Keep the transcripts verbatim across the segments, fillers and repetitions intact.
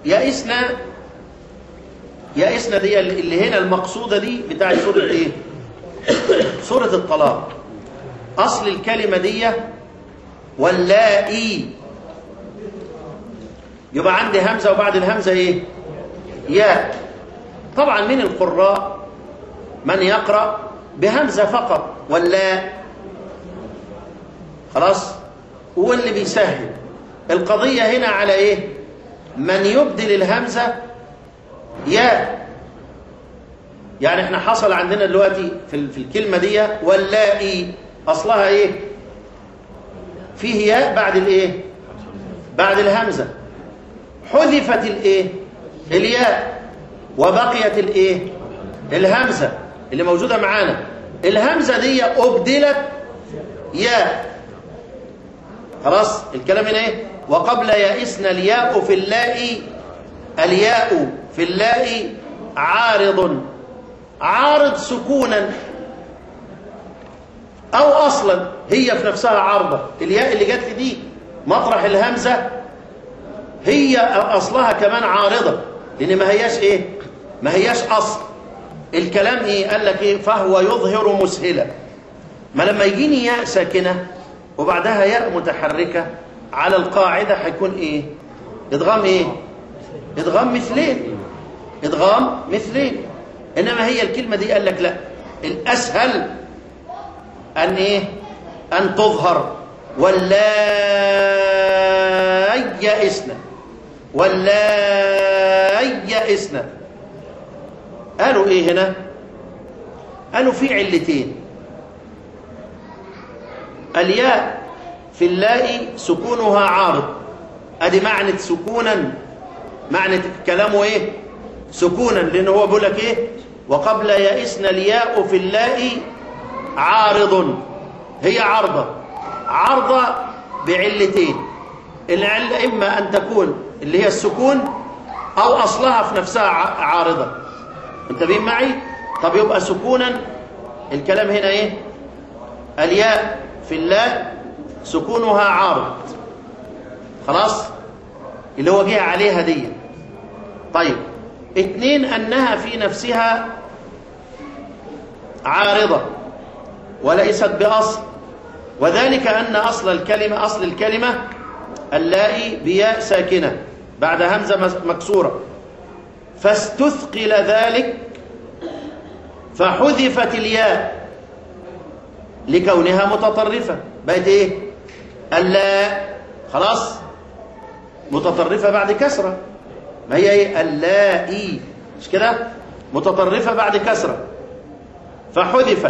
يئسنا يئسنا دي اللي هنا المقصودة دي بتاعت سورة ايه؟ سورة الطلاق. أصل الكلمة دي واللائي، يبقى عندي همزة وبعد الهمزة ايه؟ ياء. طبعا من القراء من يقرأ بهمزة فقط واللاء، خلاص، هو اللي بيسهل القضية هنا على ايه؟ من يبدل الهمزة ياء. يعني احنا حصل عندنا دلوقتي في في الكلمة دي واللائي أصلها ايه؟ فيه ياء بعد الايه؟ بعد الهمزة، حذفت الايه؟ الياء، وبقيت الايه؟ الهمزة اللي موجودة معانا. الهمزة دي أبدلت ياء، خلاص. الكلام هنا ايه؟ وقبل يئسنا الياء في اللاء، الياء في اللاء عارض، عارض سكونا أو أصلا هي في نفسها عارضة. الياء اللي جت في دي مطرح الهمزة هي أصلها كمان عارضة، لأن ما هياش إيه؟ ما هياش أصل. الكلام إيه؟ قال لك إيه؟ فهو يظهر مسهلة. ما لما يجيني ياء ساكنة وبعدها ياء متحركة على القاعدة هيكون إيه؟ إدغام إيه؟ إدغام مثلين، إدغام مثلين. إنما هي الكلمة دي قال لك لا، الأسهل أن إيه؟ أن تظهر واللائي يئسن، واللائي يئسن. قالوا إيه هنا؟ قالوا في علتين. الياء في اللاء سكونها عارض، أدي معنى سكونا، معنى كلامه إيه؟ سكونا، لأنه هو بيقول لك إيه؟ وقبل يئسنا الياء في اللاء عارض، هي عارضة، عارضة بعلتين. العلة إما أن تكون اللي هي السكون أو أصلها في نفسها عارضة. انتبهين معي؟ طب يبقى سكونا، الكلام هنا إيه؟ الياء في اللاء سكونها عارض، خلاص، اللي هو جه عليها دي. طيب اثنين، أنها في نفسها عارضة وليست بأصل، وذلك أن أصل الكلمة أصل الكلمة اللائي بياء ساكنة بعد همزة مكسورة، فاستثقل ذلك فحذفت الياء لكونها متطرفة، بقت إيه؟ اللاء، خلاص، متطرفة بعد كسرة، ما هي إيه؟ اللائي، مش كده؟ متطرفة بعد كسرة، فحذفت،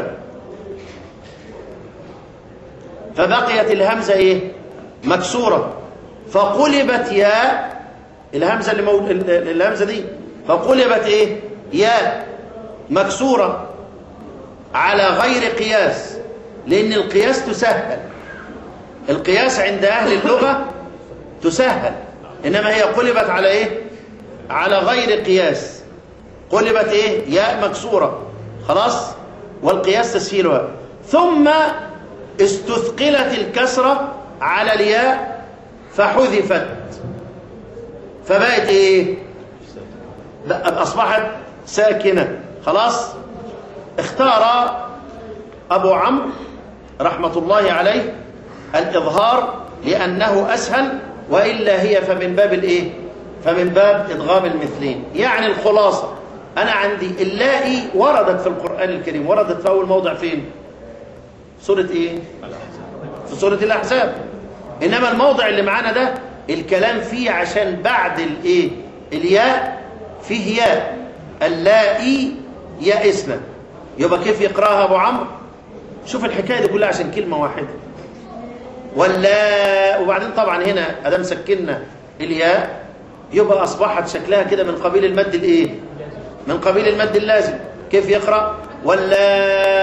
فبقيت الهمزة إيه؟ مكسورة، فقلبت ياء، الهمزة اللي مو... الهمزة دي فقلبت إيه؟ ياء مكسورة على غير قياس، لأن القياس تسهل، القياس عند أهل اللغة تسهل، إنما هي قلبت على إيه؟ على غير قياس، قلبت إيه؟ ياء مكسورة، خلاص، والقياس تسهيلها. ثم استثقلت الكسرة على الياء فحذفت، فبقت إيه؟ أصبحت ساكنة، خلاص. اختار أبو عمرو رحمة الله عليه الإظهار لأنه أسهل، وإلا هي فمن باب الإيه؟ فمن باب إدغام المثلين. يعني الخلاصة، أنا عندي اللائي وردت في القرآن الكريم، وردت في أول موضع فين؟ سورة إيه؟ في سورة الأحزاب. إنما الموضع اللي معانا ده الكلام فيه عشان بعد الإيه؟ الياء فيه ياء، اللائي يئسن. يبقى كيف يقراها أبو عمرو؟ شوف الحكاية دي كلها عشان كلمة واحدة، ولا. وبعدين طبعا هنا أدام سكننا الياء يبقى أصبحت شكلها كده من قبيل المد الإيه؟ من قبيل المد اللازم. كيف يقرأ؟ ولا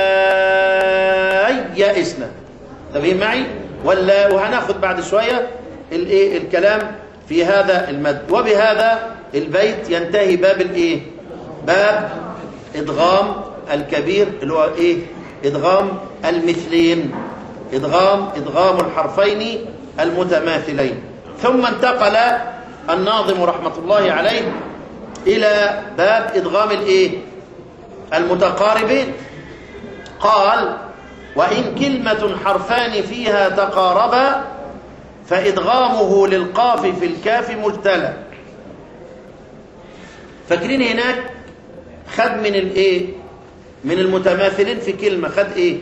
يئسن. تفهم معي؟ ولا. وهناخد بعد شوية الإيه؟ الكلام في هذا المد. وبهذا البيت ينتهي باب الإيه؟ باب إدغام الكبير، اللي هو إيه؟ إدغام المثلين، إدغام إدغام الحرفين المتماثلين. ثم انتقل الناظم رحمة الله عليه إلى باب إدغام الإيه؟ المتقاربين. قال: وإن كلمة حرفان فيها تقاربا فإدغامه للقاف في الكاف مجتلى. فاكرين هناك خد من الإيه؟ من المتماثلين في كلمة خد إيه؟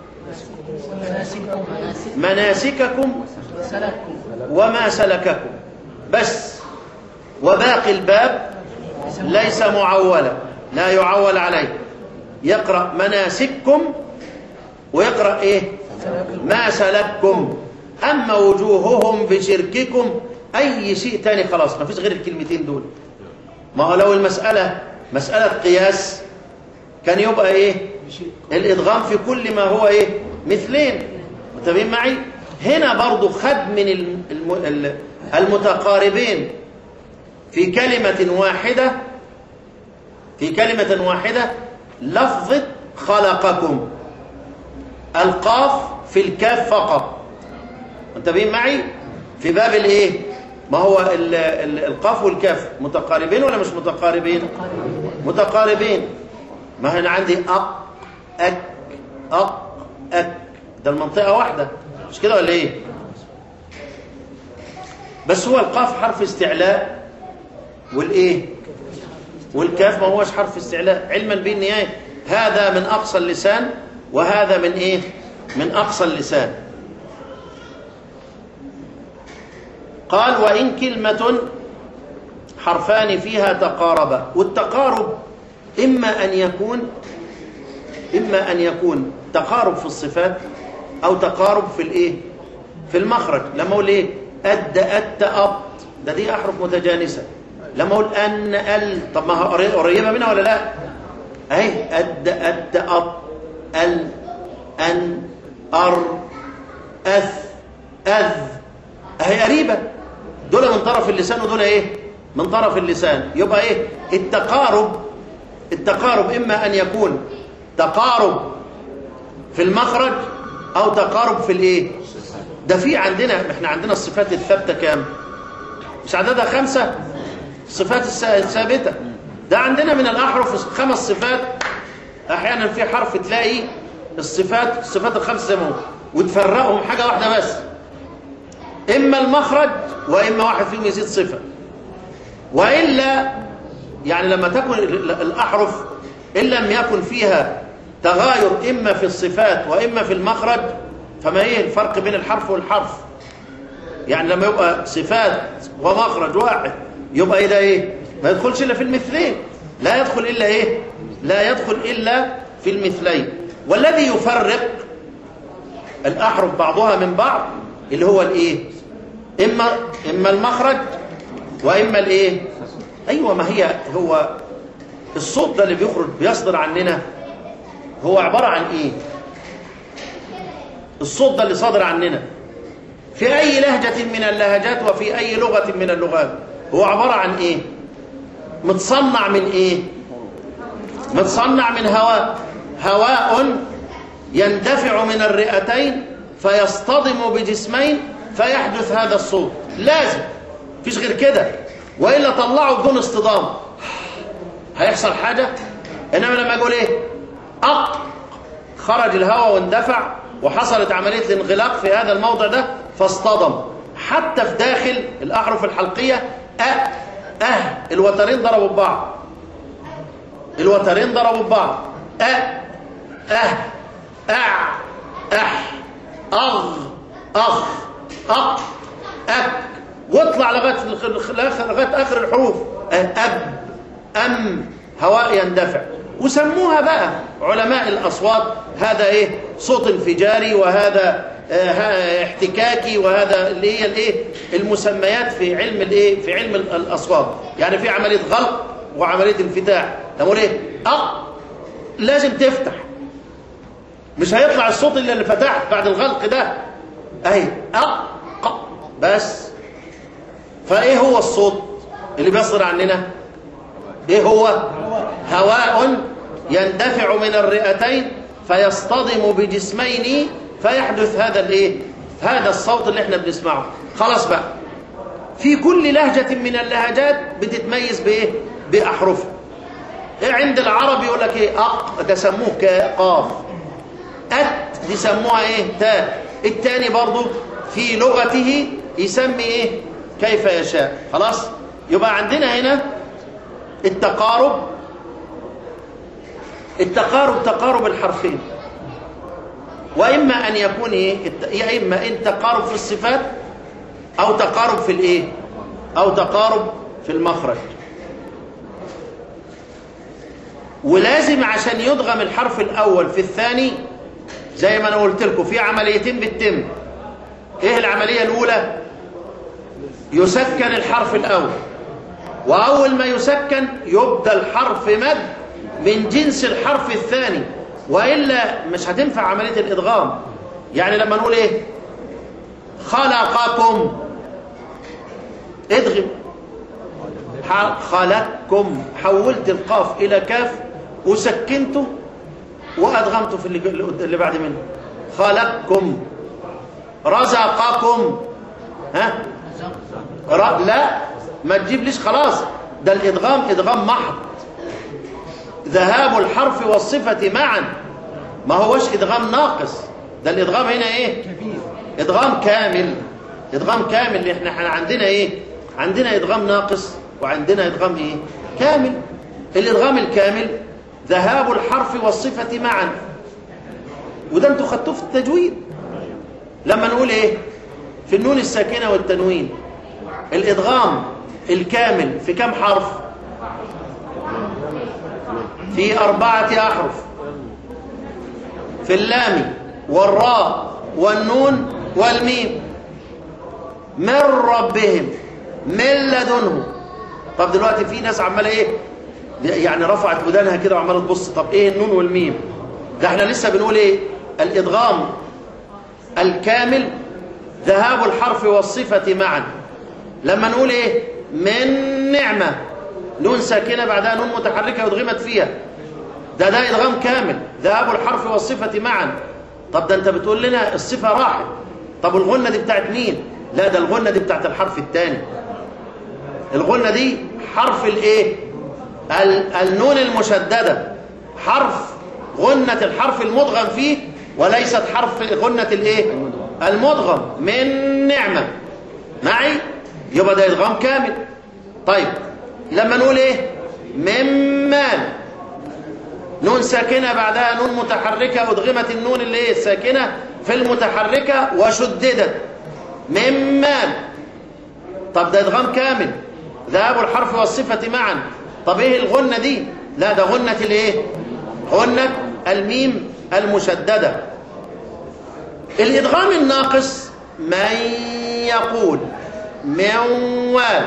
مناسككم وما سلككم بس، وباقي الباب ليس معولا، لا يعول عليه. يقرأ مناسككم ويقرأ إيه؟ ما سلككم. أما وجوههم بشرككم أي شيء تاني خلاص ما فيش غير الكلمتين دول. ما هو لو المسألة مسألة قياس كان يبقى إيه؟ الإدغام في كل ما هو إيه؟ مثلين. متفقين معي؟ هنا برضو خد من المتقاربين في كلمة واحدة في كلمة واحدة لفظة خلقكم، القاف في الكاف فقط. متفقين معي؟ في باب الايه؟ ما هو ال ال القاف والكاف متقاربين ولا مش متقاربين؟ متقاربين. ما هنا عندي أق أك أق أك، ده المنطقة واحدة مش كده ولا ايه؟ بس هو القاف حرف استعلاء والايه؟ والكاف ما هوش حرف استعلاء، علما بالنهاية هذا من أقصى اللسان وهذا من ايه؟ من أقصى اللسان. قال: وإن كلمة حرفان فيها تقاربا. والتقارب إما أن يكون إما أن يكون تقارب في الصفات أو تقارب في الإيه؟ في المخرج. لما أقول إيه؟ أد أت أط، ده دي أحرف متجانسة. لما أقول أن ال، طب ما قريبة منها ولا لا؟ أهي أد أت أط ال أن أر أث أذ، أهي قريبة. دول من طرف اللسان ودول إيه؟ من طرف اللسان. يبقى إيه؟ التقارب التقارب إما أن يكون تقارب في المخرج أو تقارب في الإيه؟ ده في عندنا، إحنا عندنا الصفات الثابتة كام؟ مش عددها خمسة؟ الصفات الثابتة ده عندنا من الأحرف خمس صفات. أحيانا في حرف تلاقي الصفات الصفات الخمسة زي ما هو وتفرقهم حاجة واحدة بس، إما المخرج وإما واحد فيهم يزيد صفة. وإلا يعني لما تكون الأحرف إن لم يكن فيها تغاير إما في الصفات وإما في المخرج، فما هي الفرق بين الحرف والحرف؟ يعني لما يبقى صفات ومخرج واحد يبقى إيه ده إيه؟ ما يدخلش إلا في المثلين، لا يدخل إلا إيه؟ لا يدخل إلا في المثلين. والذي يفرق الأحرف بعضها من بعض اللي هو الإيه؟ إما إما المخرج وإما الإيه؟ أيوة، ما هي هو الصوت ده اللي بيخرج بيصدر عننا هو عبارة عن إيه؟ الصوت ده اللي صادر عننا في أي لهجة من اللهجات وفي أي لغة من اللغات هو عبارة عن إيه؟ متصنع من إيه؟ متصنع من هواء. هواء يندفع من الرئتين فيصطدم بجسمين فيحدث هذا الصوت. لازم، مفيش غير كده، وإلا طلعوا بدون اصطدام هيحصل حاجة. إنما لما أقول إيه؟ أق، خرج الهواء واندفع وحصلت عملية الانغلاق في هذا الموضع ده فاصطدم. حتى في داخل الأحرف الحلقية أ أه الوترين ضربوا ببعض، الوترين ضربوا ببعض. أ أه أع أح أغ أخ أق أك، واطلع لغاية لغاية آخر الحروف. أب أم، هواء يندفع. وسموها بقى علماء الأصوات هذا إيه؟ صوت انفجاري، وهذا اه احتكاكي، وهذا اللي هي الايه؟ المسميات في علم الايه؟ في علم الأصوات. يعني في عملية غلق وعملية انفتاح. تقول ايه؟ أق، لازم تفتح، مش هيطلع الصوت إلا اللي فتحت بعد الغلق ده. اهي أق بس. فايه هو الصوت اللي بيصدر عننا؟ ايه هو؟ هواء يندفع من الرئتين فيصطدم بجسمين فيحدث هذا الايه؟ هذا الصوت اللي احنا بنسمعه. خلاص بقى، في كل لهجة من اللهجات بتتميز بإيه؟ بأحرفها. عند العرب يقول لك إيه؟ أق ده سموه قاف، أت دي سموها إيه؟ تاء. التاني برضو في لغته يسمي إيه؟ كيف يشاء. خلاص؟ يبقى عندنا هنا التقارب، التقارب تقارب الحرفين، وإما أن يكون إيه؟ يا إما إن تقارب في الصفات أو تقارب في الإيه؟ أو تقارب في المخرج. ولازم عشان يدغم الحرف الأول في الثاني زي ما أنا قلت لكم في عمليتين بتتم. إيه العملية الأولى؟ يسكن الحرف الأول، وأول ما يسكن يبدأ الحرف مد من جنس الحرف الثاني، وإلا مش هتنفع عملية الإدغام. يعني لما نقول إيه؟ خلقكم، ادغم. خلقكم، حولت القاف إلى كاف وسكنته وأدغمته في اللي بعد منه. خلقكم. رزقكم، ها؟ لا ما تجيب ليش، خلاص ده الإدغام إدغام محض، ذهاب الحرف والصفة معا، ما هوش إدغام ناقص. ده الإدغام هنا إيه؟ إدغام كامل، إدغام كامل. إحنا إحنا عندنا إيه؟ عندنا إدغام ناقص وعندنا إدغام إيه؟ كامل. الإدغام الكامل ذهاب الحرف والصفة معا، وده أنتوا خدتوه في التجويد لما نقول إيه؟ في النون الساكنة والتنوين الإدغام الكامل في كم حرف؟ في أربعة أحرف، في اللام والراء والنون والميم. من ربهم، من لدنه. طب دلوقتي في ناس عماله ايه؟ يعني رفعت ودانها كده وعماله تبص، طب ايه النون والميم؟ ده احنا لسه بنقول ايه؟ الادغام الكامل ذهاب الحرف والصفه معا. لما نقول ايه؟ من نعمه، نون ساكنه بعدها نون متحركه ادغمت فيها، ده ده ادغام كامل ذهاب الحرف والصفه معا. طب ده انت بتقول لنا الصفه راحت، طب الغنه دي بتاعت مين؟ لا ده الغنه دي بتاعت الحرف الثاني. الغنه دي حرف الايه؟ النون المشدده، حرف غنه الحرف المدغم فيه، وليست حرف غنه الايه؟ المدغم. من نعمه معي، يبقى ده ادغام كامل. طيب لما نقول ايه؟ من مال، نون ساكنه بعدها نون متحركه ادغمت النون اللي هي الساكنه في المتحركه وشددت. من مال، طب ده ادغام كامل ذهاب الحرف والصفه معا. طب ايه الغنه دي؟ لا ده غنه الايه؟ غنه الميم المشدده. الادغام الناقص من يقول موال،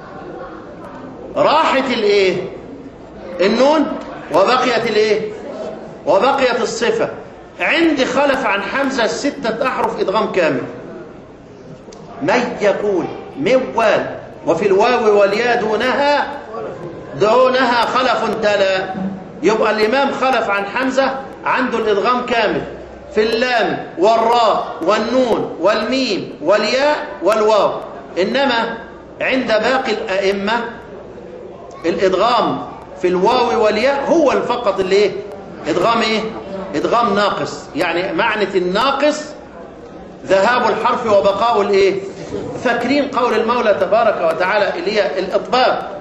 راحت الايه؟ النون وبقيت الايه؟ وبقيت الصفه. عندي خلف عن حمزه سته احرف ادغام كامل. من يقول موال، وفي الواو والياء دونها دونها خلف تلا. يبقى الامام خلف عن حمزه عنده الادغام كامل في اللام والراء والنون والميم والياء والواو، انما عند باقي الائمه الادغام في الواو والياء هو فقط اللي ايه؟ ادغام ايه؟ ادغام ناقص. يعني معنى الناقص ذهاب الحرف وبقاء الايه؟ فاكرين قول المولى تبارك وتعالى اللي هي الاطباق،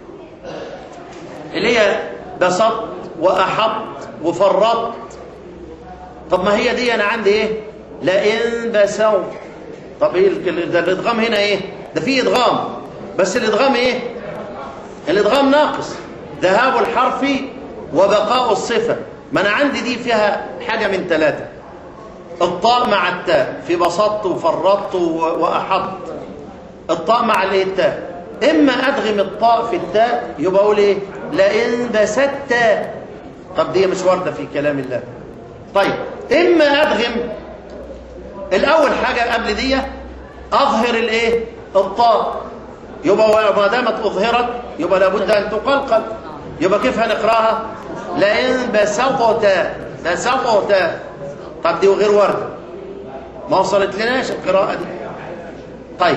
اللي هي بسط واحط وفرط. طب ما هي دي انا عندي ايه؟ لئن بسوا. طب ايه الادغام هنا ايه؟ ده فيه ادغام، بس الادغام ايه؟ الادغام ناقص ذهاب الحرف وبقاء الصفه. ما انا عندي دي فيها حاجه من ثلاثه، الطاء مع التاء في بسطت وفرطت واحط. الطاء مع الايه؟ التاء. اما ادغم الطاء في التاء يبقى اقول ايه؟ لئن بسطت. طب دي مش وارده في كلام الله. طيب اما ادغم الاول حاجه قبل دي اظهر الايه؟ الطاء. يبقى ما دامت اظهرت يبقى لابد ان تقلقل. يبقى كيف هنقراها؟ لئن بسطت بسطت. طب دي غير ورده، ما وصلت لناش القراءه دي. طيب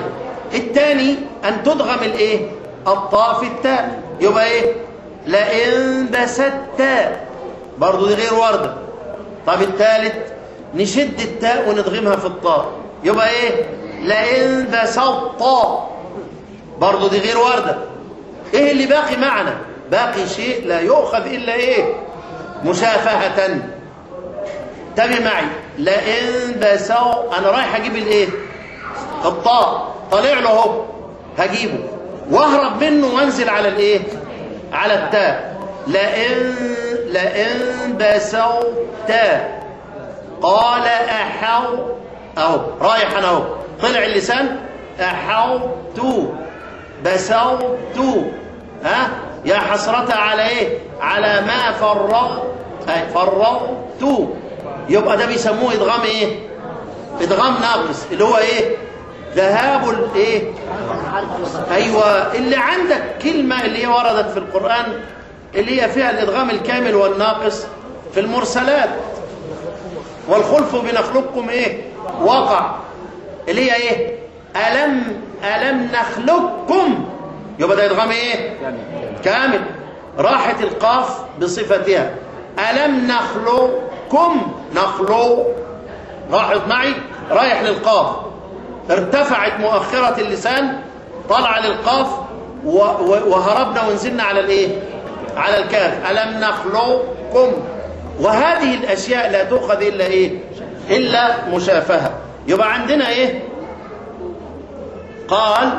الثاني أن تدغم الإيه؟ الطاء في التاء، يبقى إيه؟ لئن بسطت، برضو دي غير واردة. طب الثالث نشد التاء وندغمها في الطاء، يبقى إيه؟ لئن بسطت، برضو دي غير واردة. إيه اللي باقي معنا؟ باقي شيء لا يؤخذ إلا إيه؟ مشافهة. تابع معي، لئن بسطت، أنا رايح أجيب الإيه؟ الطاء، طالع له اهو، هجيبه واهرب منه وانزل على الايه؟ على التاء. لئن لئن بسطت قال احو، اهو رايح انا اهو، طلع اللسان، احوت بسطت، ها يا حسرة على ايه؟ على ما فرغت، اي فرغت. يبقى ده بيسموه ادغام ايه؟ ادغام ناقص، اللي هو ايه؟ ذهاب الايه؟ ايوه، اللي عندك كلمه اللي هي وردت في القران اللي هي فيها الادغام الكامل والناقص في المرسلات، والخلف بنخلقكم ايه؟ وقع، اللي هي ايه؟ الم الم نخلقكم، يبقى ده ادغام ايه؟ كامل. راحت القاف بصفتها، الم نخلقكم، نخلق، راحت معي، رايح للقاف، ارتفعت مؤخرة اللسان، طلع للقاف، وهربنا ونزلنا على الايه؟ على الكاف، ألم نخلقكم. وهذه الأشياء لا تؤخذ إلا ايه؟ إلا مشافهة. يبقى عندنا ايه؟ قال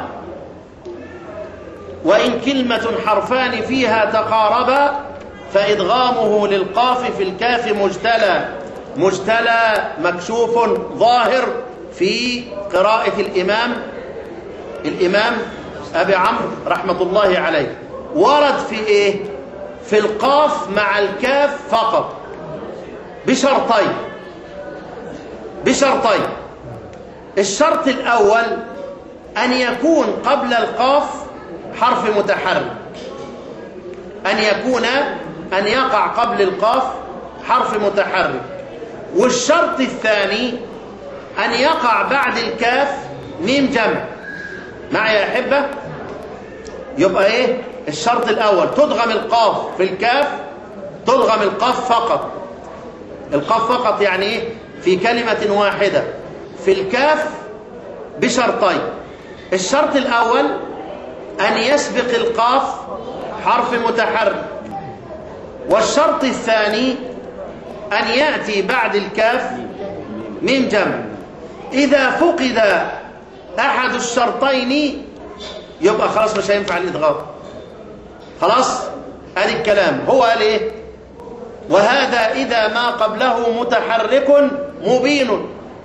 وإن كلمة حرفان فيها تقاربا فإدغامه للقاف في الكاف مجتلى، مجتلى مكشوف ظاهر في قراءة الإمام الإمام أبي عمرو رحمة الله عليه. ورد في إيه؟ في القاف مع الكاف فقط بشرطين، بشرطين. الشرط الأول أن يكون قبل القاف حرف متحرك، أن يكون أن يقع قبل القاف حرف متحرك. والشرط الثاني أن يقع بعد الكاف ميم جمع. معي يا أحبة؟ يبقى إيه؟ الشرط الأول تدغم القاف في الكاف، تدغم القاف فقط، القاف فقط يعني إيه؟ في كلمة واحدة في الكاف بشرطين. الشرط الأول أن يسبق القاف حرف متحرك، والشرط الثاني أن يأتي بعد الكاف ميم جمع. إذا فقد أحد الشرطين يبقى خلاص مش هينفع الإدغام، خلاص. هذا الكلام هو قال إيه؟ وهذا إذا ما قبله متحرك مبين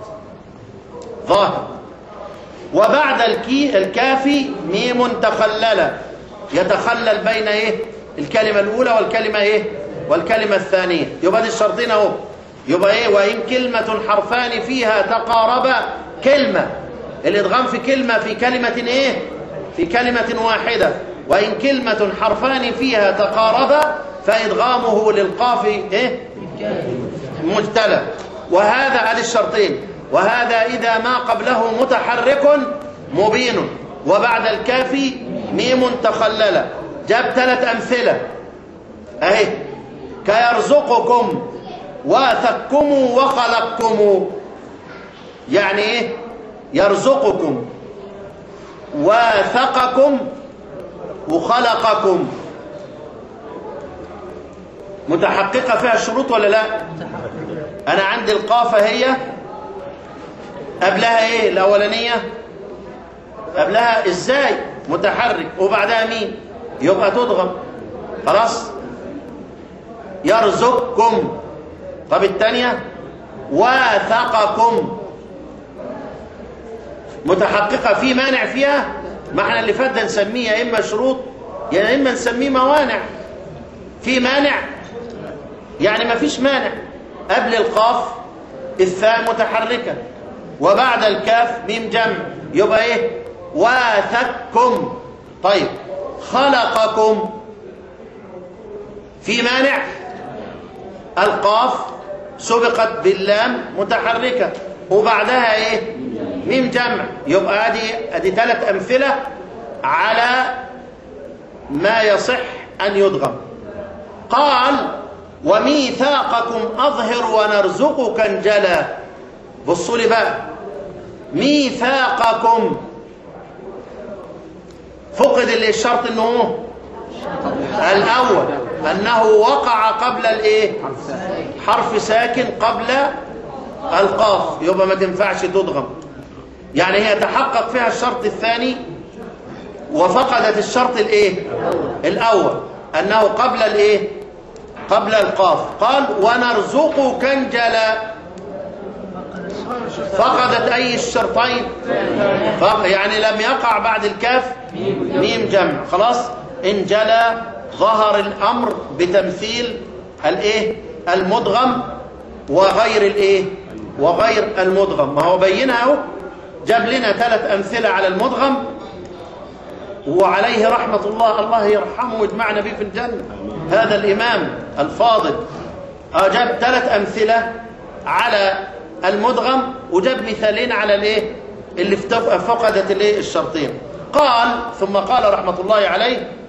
ظاهر، وبعد الكي الكاف ميم تخلل، يتخلل بين إيه؟ الكلمة الأولى والكلمة إيه؟ والكلمة الثانية. يبقى دي الشرطين أهو. يبقى إيه؟ وإن كلمة حرفان فيها تقاربا، كلمة، الإدغام في كلمة في كلمة إيه؟ في كلمة واحدة. وإن كلمة حرفان فيها تقاربا فإدغامه للقاف إيه؟ مجتلى. وهذا على الشرطين. وهذا إذا ما قبله متحرك مبين وبعد الكاف ميم تخلل. جاب ثلاث أمثلة أهي: كيرزقكم واثقكم وخلقكم. يعني إيه؟ يرزقكم واثقكم وخلقكم. متحققة فيها الشروط ولا لا؟ أنا عندي القافة هي قبلها إيه الأولانية؟ قبلها إزاي؟ متحرك وبعدها مين؟ يبقى تضغم، خلاص. يرزقكم. طب الثانية واثقكم متحققة، في مانع فيها؟ ما احنا اللي فات ده نسميه يا إما شروط يا إما نسميه موانع. في مانع؟ يعني ما فيش مانع. قبل القاف الثاء متحركة وبعد الكاف ميم جمع، يبقى ايه؟ واثقكم. طيب خلقكم في مانع؟ القاف سبقت باللام متحركة وبعدها ايه؟ ميم جمع. يبقى ادي ادي ثلاث امثله على ما يصح ان يدغم. قال وميثاقكم اظهر ونرزقك انجلا. بصوا لي بقى، ميثاقكم فقد الشرط انه هو الاول انه وقع قبل الايه؟ حرف ساكن قبل القاف، يبقى ما تنفعش تدغم. يعني هي تحقق فيها الشرط الثاني وفقدت الشرط الايه؟ الاول انه قبل الايه؟ قبل القاف. قال ونرزقك انجلا، فقدت اي الشرطين؟ يعني لم يقع بعد الكاف ميم جمع. خلاص انجلى، ظهر الامر بتمثيل الايه؟ المدغم وغير الايه؟ وغير المدغم. ما هو بينها اهو، جاب لنا ثلاث امثله على المدغم وعليه رحمه الله، الله يرحمه ويجمعنا به في الجنه، هذا الامام الفاضل. جاب ثلاث امثله على المدغم وجاب مثالين على الايه؟ اللي فقدت الايه؟ الشرطين. قال ثم قال رحمه الله عليه